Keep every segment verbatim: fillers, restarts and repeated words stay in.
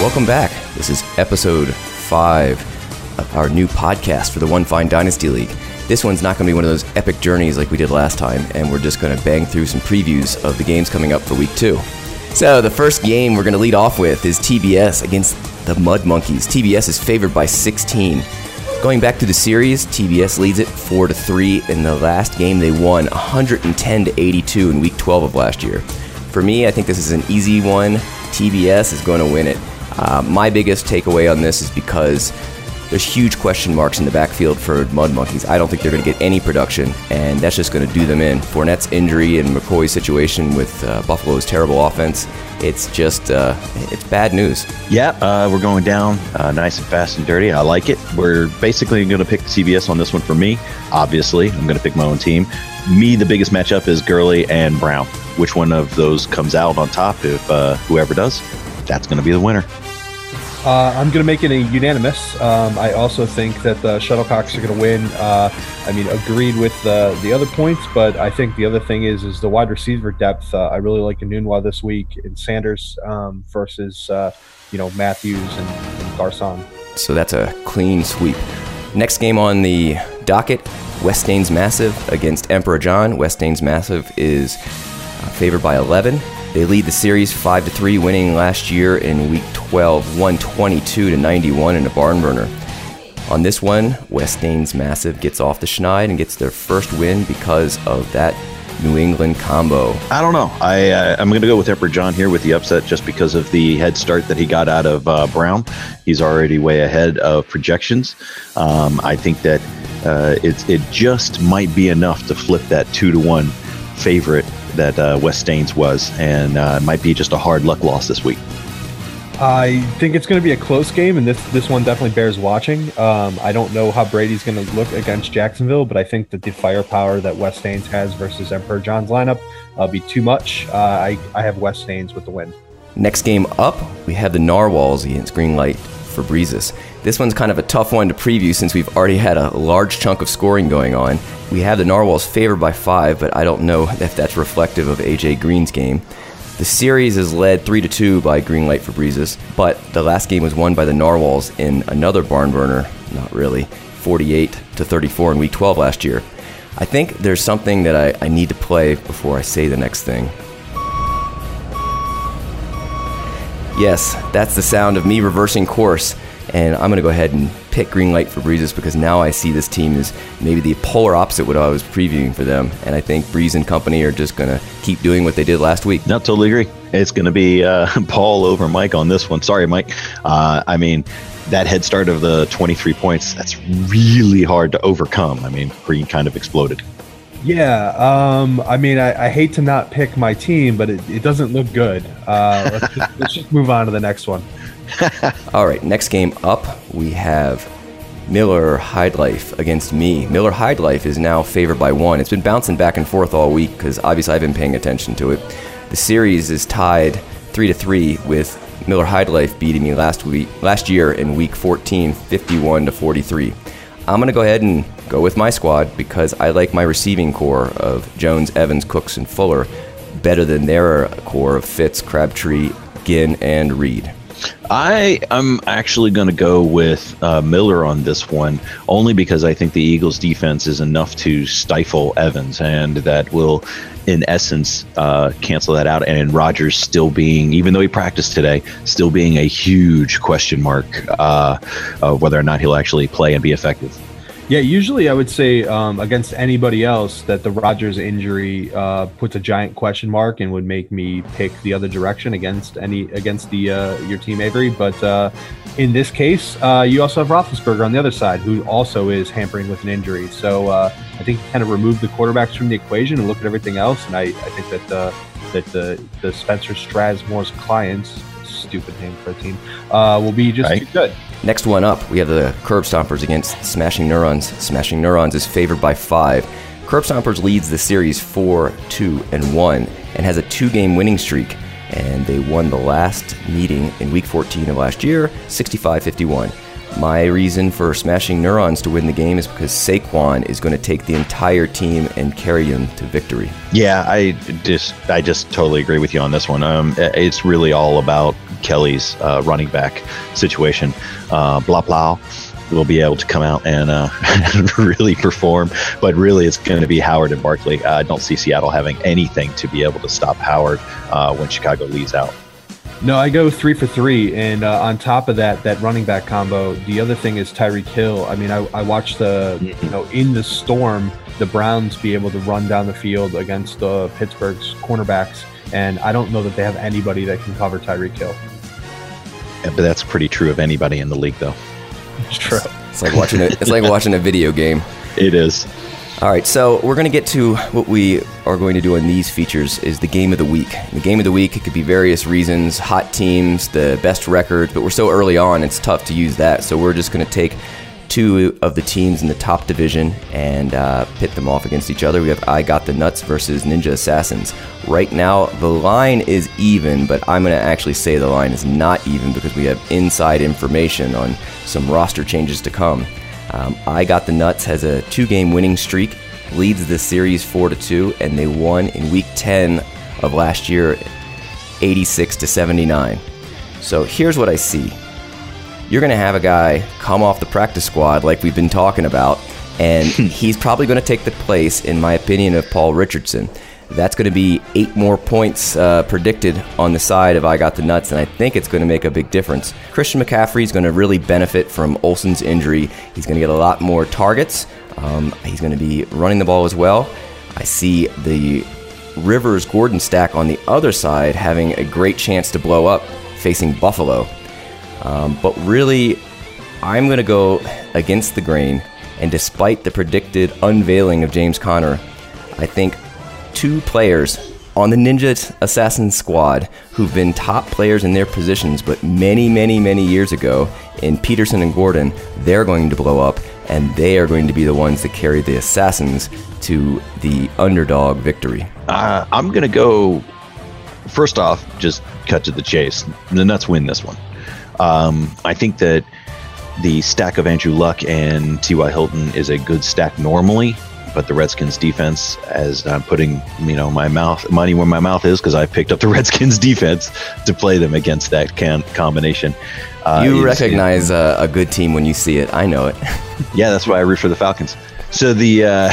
Welcome back. This is episode five of our new podcast for the One Fine Dynasty League. This one's not going to be one of those epic journeys like we did last time, and we're just going to bang through some previews of the games coming up for week two. So the first game we're going to lead off with is T B S against the Mud Monkeys. T B S is favored by sixteen. Going back to the series, T B S leads it four to three. In the last game, they won one hundred ten to eighty-two in week twelve of last year. For me, I think this is an easy one. T B S is going to win it. Uh, my biggest takeaway on this is because there's huge question marks in the backfield for Mud Monkeys. I don't think they're going to get any production, and that's just going to do them in. Fournette's injury and McCoy's situation with uh, Buffalo's terrible offense, it's just, uh, it's bad news. Yeah, uh, we're going down uh, nice and fast and dirty. I like it. We're basically going to pick T B S on this one for me. Obviously, I'm going to pick my own team. Me, the biggest matchup is Gurley and Brown. Which one of those comes out on top, if uh, whoever does, that's going to be the winner. Uh, I'm going to make it a unanimous. Um, I also think that the Shuttlecocks are going to win. Uh, I mean, agreed with the the other points, but I think the other thing is is the wide receiver depth. Uh, I really like Enunwa this week in Sanders um, versus uh, you know Matthews and, and Garcon. So that's a clean sweep. Next game on the docket, Westane's Massive against Emperor John. Westane's Massive is uh, favored by eleven. They lead the series five to three, winning last year in week twelve, one twenty-two to ninety-one in a barn burner. On this one, Westane's Massive gets off the schneid and gets their first win because of that New England combo. I don't know. I, uh, I'm going to go with Emperor John here with the upset just because of the head start that he got out of uh, Brown. He's already way ahead of projections. Um, I think that uh, it, it just might be enough to flip that two to one favorite that uh, Westane's was, and uh, it might be just a hard luck loss this week. I think it's going to be a close game, and this this one definitely bears watching. Um, I don't know how Brady's going to look against Jacksonville, but I think that the firepower that Westane's has versus Emperor John's lineup will be too much. Uh, I, I have Westane's with the win. Next game up, we have the Narwhals against Greenlight for Breezes. This one's kind of a tough one to preview since we've already had a large chunk of scoring going on. We have the Narwhals favored by five, but I don't know if that's reflective of A J Green's game. The series is led three to two by Greenlight for Breezes, but the last game was won by the Narwhals in another barn burner, not really, forty-eight to thirty-four in week twelve last year. I think there's something that I, I need to play before I say the next thing. Yes, that's the sound of me reversing course, and I'm going to go ahead and pick Greenlight for Breezes because now I see this team as maybe the polar opposite what I was previewing for them, and I think Breeze and company are just going to keep doing what they did last week. No, totally agree. It's going to be uh, Paul over Mike on this one. Sorry, Mike. Uh, I mean, that head start of the twenty-three points, that's really hard to overcome. I mean, Green kind of exploded. Yeah, um, I mean, I, I hate to not pick my team, but it, it doesn't look good. Uh, let's, just, let's just move on to the next one. All right, next game up, we have Miller High Life against me. Miller High Life is now favored by one. It's been bouncing back and forth all week because obviously I've been paying attention to it. The series is tied three to three with Miller High Life beating me last week, last year in week fourteen, fifty-one to forty-three. I'm going to go ahead and go with my squad because I like my receiving core of Jones, Evans, Cooks, and Fuller better than their core of Fitz, Crabtree, Ginn, and Reed. I am actually going to go with uh, Miller on this one, only because I think the Eagles' defense is enough to stifle Evans, and that will, in essence, uh, cancel that out. And Rodgers still being, even though he practiced today, still being a huge question mark uh, of whether or not he'll actually play and be effective. Yeah, usually I would say um, against anybody else that the Rodgers injury uh, puts a giant question mark and would make me pick the other direction against any against the uh, your team, Avery. But uh, in this case, uh, you also have Roethlisberger on the other side, who also is hampering with an injury. So uh, I think you kind of remove the quarterbacks from the equation and look at everything else. And I, I think that uh, that the the Spencer Strasmore's clients, stupid name for a team, uh, will be just right. too good. Next one up, we have the Curb Stompers against Smashing Neurons. Smashing Neurons is favored by five. Curb Stompers leads the series four, two, and one and has a two-game winning streak. And they won the last meeting in week fourteen of last year, sixty-five fifty-one. My reason for Smashing Neurons to win the game is because Saquon is going to take the entire team and carry them to victory. Yeah, I just I just totally agree with you on this one. Um, it's really all about Kelly's uh, running back situation. Uh, blah, blah. Will be able to come out and uh, really perform, but really it's going to be Howard and Barkley. Uh, I don't see Seattle having anything to be able to stop Howard uh, when Chicago leads out. No, I go three for three, and uh, on top of that, that running back combo, the other thing is Tyreek Hill. I mean, I, I watched the, you know, in the storm, the Browns be able to run down the field against the Pittsburgh's cornerbacks, and I don't know that they have anybody that can cover Tyreek Hill. Yeah, but that's pretty true of anybody in the league, though. It's true. It's like watching a, it's like watching a video game. It is. All right, so we're going to get to what we are going to do on these features is the game of the week. The game of the week, it could be various reasons, hot teams, the best records, but we're so early on, it's tough to use that. So we're just going to take two of the teams in the top division and uh, pit them off against each other. We have I Got the Nuts versus Ninja Assassins. Right now, the line is even, but I'm going to actually say the line is not even because we have inside information on some roster changes to come. Um, I Got the Nuts has a two-game winning streak, leads the series four to two, and they won in week ten of last year, eighty-six to seventy-nine. So here's what I see. You're going to have a guy come off the practice squad like we've been talking about, and he's probably going to take the place, in my opinion, of Paul Richardson. That's going to be eight more points uh, predicted on the side of I Got the Nuts, and I think it's going to make a big difference. Christian McCaffrey is going to really benefit from Olsen's injury. He's going to get a lot more targets. Um, he's going to be running the ball as well. I see the Rivers-Gordon stack on the other side having a great chance to blow up facing Buffalo. Um, but really, I'm going to go against the grain, and despite the predicted unveiling of James Conner, I think two players on the Ninja Assassin squad who've been top players in their positions, but many, many, many years ago, in Peterson and Gordon, they're going to blow up, and they are going to be the ones that carry the Assassins to the underdog victory. Uh, I'm going to go, first off, just cut to the chase. The Nuts win this one. Um, I think that the stack of Andrew Luck and T Y. Hilton is a good stack normally, but the Redskins defense, as I'm putting, you know, my mouth money where my mouth is, because I picked up the Redskins defense to play them against that can, combination. Uh, you is, recognize a, a good team when you see it. I know it. Yeah, that's why I root for the Falcons. So the uh,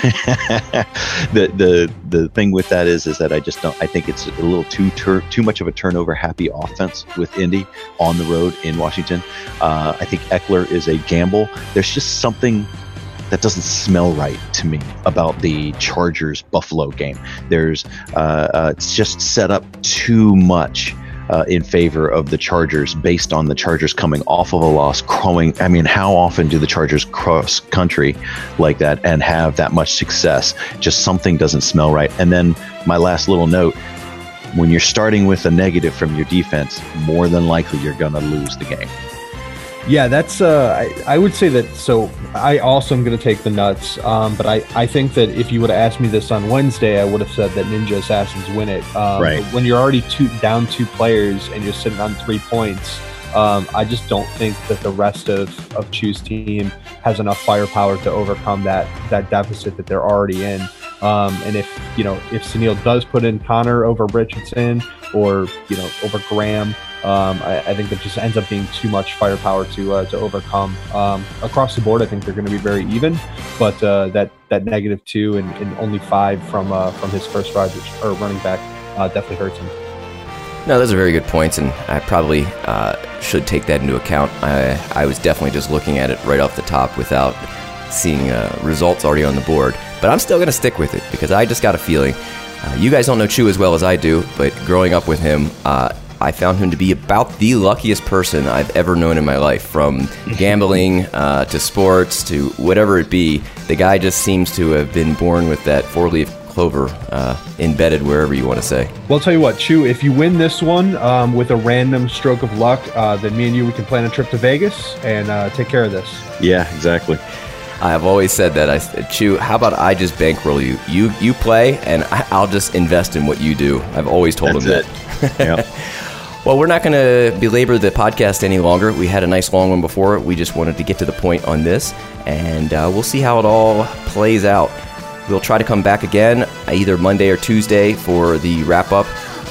the the the thing with that is is that I just don't. I think it's a little too tur- too much of a turnover happy offense with Indy on the road in Washington. Uh, I think Eckler is a gamble. There's just something that doesn't smell right to me about the Chargers Buffalo game. There's uh, uh, it's just set up too much uh, in favor of the Chargers based on the Chargers coming off of a loss, crowing. I mean, how often do the Chargers cross country like that and have that much success? Just something doesn't smell right. And then my last little note, when you're starting with a negative from your defense, more than likely you're going to lose the game. Yeah, that's. Uh, I, I would say that. So I also am going to take the Nuts, um, but I, I think that if you would have asked me this on Wednesday, I would have said that Ninja Assassins win it. Um, right. When you're already two, down two players and you're sitting on three points, um, I just don't think that the rest of, of Chu's team has enough firepower to overcome that that deficit that they're already in. Um, and if you know if Sunil does put in Conner over Richardson or you know over Graham. Um, I, I think that just ends up being too much firepower to uh, to overcome. Um, across the board, I think they're going to be very even, but uh, that that negative two and, and only five from uh, from his first ride or running back uh, definitely hurts him. No, those are very good points, and I probably uh, should take that into account. I, I was definitely just looking at it right off the top without seeing uh, results already on the board, but I'm still going to stick with it because I just got a feeling. Uh, you guys don't know Chu as well as I do, but growing up with him, uh, I found him to be about the luckiest person I've ever known in my life, from gambling uh, to sports to whatever it be. The guy just seems to have been born with that four-leaf clover uh, embedded wherever you want to say. Well, I'll tell you what, Chu, if you win this one um, with a random stroke of luck, uh, then me and you, we can plan a trip to Vegas and uh, take care of this. Yeah, exactly. I've always said that. I said, Chu, how about I just bankroll you? You you play, and I'll just invest in what you do. I've always told That's him it. that. Yep. Well, we're not going to belabor the podcast any longer. We had a nice long one before. We just wanted to get to the point on this, and uh, we'll see how it all plays out. We'll try to come back again either Monday or Tuesday for the wrap-up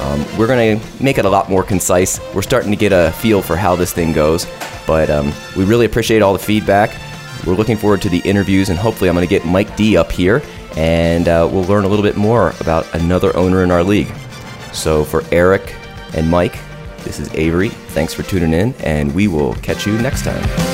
Um, we're going to make it a lot more concise. We're starting to get a feel for how this thing goes, but um, we really appreciate all the feedback. We're looking forward to the interviews, and hopefully I'm going to get Mike D up here, and uh, we'll learn a little bit more about another owner in our league. So for Eric and Mike, this is Avery. Thanks for tuning in, and we will catch you next time.